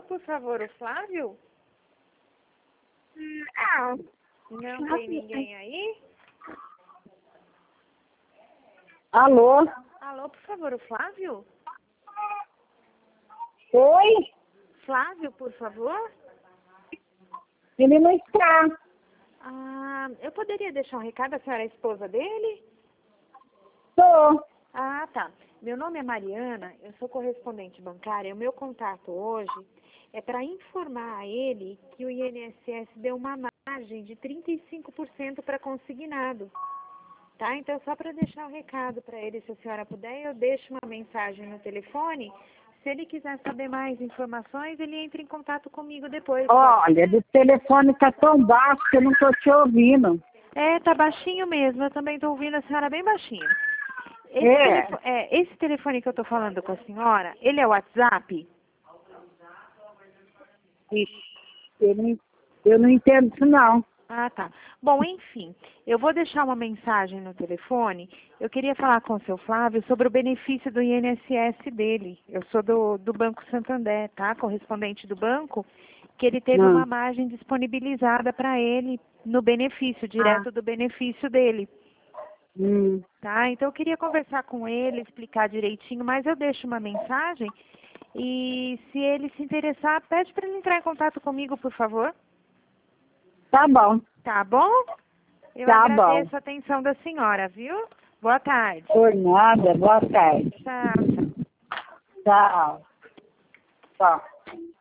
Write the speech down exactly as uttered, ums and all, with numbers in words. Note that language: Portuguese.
por favor, o Flávio? Não. Não tem ninguém aí? Alô? Alô, por favor, o Flávio? Oi? Flávio, por favor? Ele não está. Ah, eu poderia deixar um recado? A senhora é a esposa dele? Tô. Ah, tá. Meu nome é Mariana, eu sou correspondente bancária. O meu contato hoje é para informar a ele que o I N S S deu uma margem de trinta e cinco por cento para consignado. Tá? Então, só para deixar o recado para ele, se a senhora puder, eu deixo uma mensagem no telefone. Se ele quiser saber mais informações, ele entra em contato comigo depois. Olha, o telefone tá tão baixo que eu não tô te ouvindo. É, tá baixinho mesmo. Eu também tô ouvindo a senhora bem baixinho. Esse, É. telefone, é, esse telefone que eu tô falando com a senhora, ele é o WhatsApp? Ixi, eu não, eu não entendo isso, não. Ah, tá. Bom, enfim, eu vou deixar uma mensagem no telefone. Eu queria falar com o seu Flávio sobre o benefício do I N S S dele. Eu sou do, do Banco Santander, tá? Correspondente do banco, que ele teve Não. uma margem disponibilizada para ele no benefício, Ah. direto do benefício dele. Hum. Tá? Então eu queria conversar com ele, explicar direitinho, mas eu deixo uma mensagem e se ele se interessar, pede para ele entrar em contato comigo, por favor. Tá bom. Tá bom? Eu Tá agradeço bom. a atenção da senhora, viu? Boa tarde. Por nada. Boa tarde. Tchau, tchau. Tchau. Tchau.